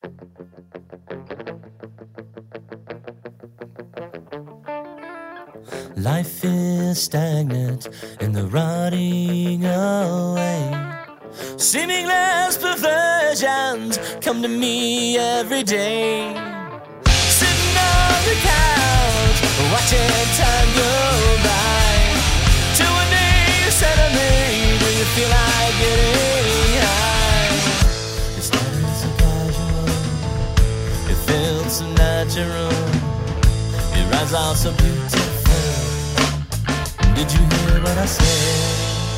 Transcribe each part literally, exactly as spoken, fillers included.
Life is stagnant in the rotting away. Seamless perversions come to me every day. Sitting on the couch, watching time go by. Till one day you said to me, do you feel like getting high? It started so casual, it felt so natural. Your eyes are so beautiful. Did you hear what I said?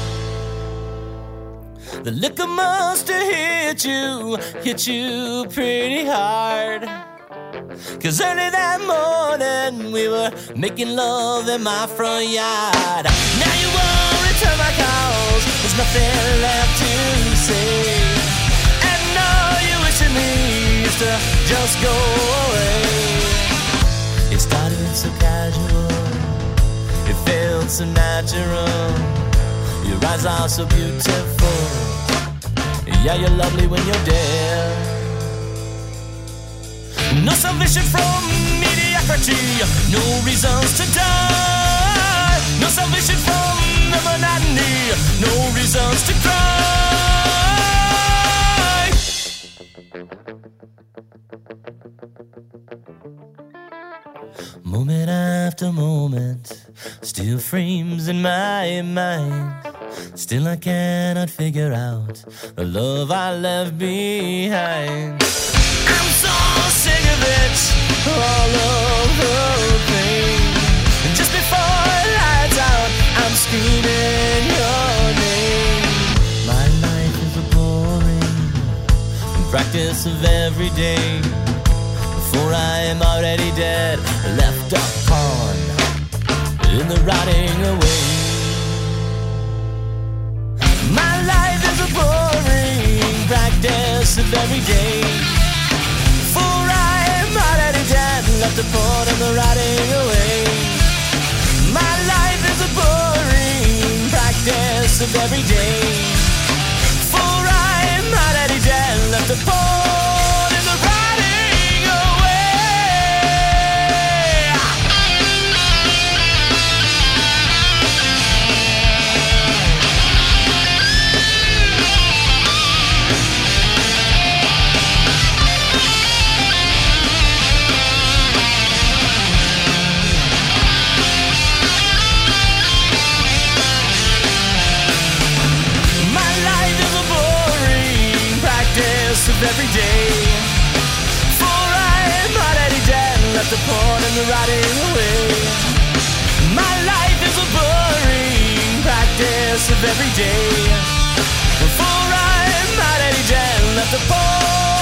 The liquor must have hit you, hit you pretty hard. Cause early that morning we were making love in my front yard. Now you won't return my calls, there's nothing left to say. And now you're wishing me used to just go away. It started so casual, it felt so natural. Your eyes are so beautiful. Yeah, you're lovely when you're dead. No salvation from mediocrity, no reasons to die. No salvation from the monotony, no reasons to cry. Moment after moment, still frames in my mind. Still I cannot figure out the love I left behind. I'm so sick of it, all of the pain. And just before it lights out, I'm screaming your name. My life is a boring practice of every day. Before I am already dead, left a pawn in the rotting away. My life is a boring practice of every day. Before I am already dead, left a pawn in the rotting away. My life is a boring practice of every day. Before I am already dead, left a pawn in the rotting away. Of every day. For I am already dead, left a pawn in the rotting away. My life is a boring practice of every day. For I am already dead, left a pawn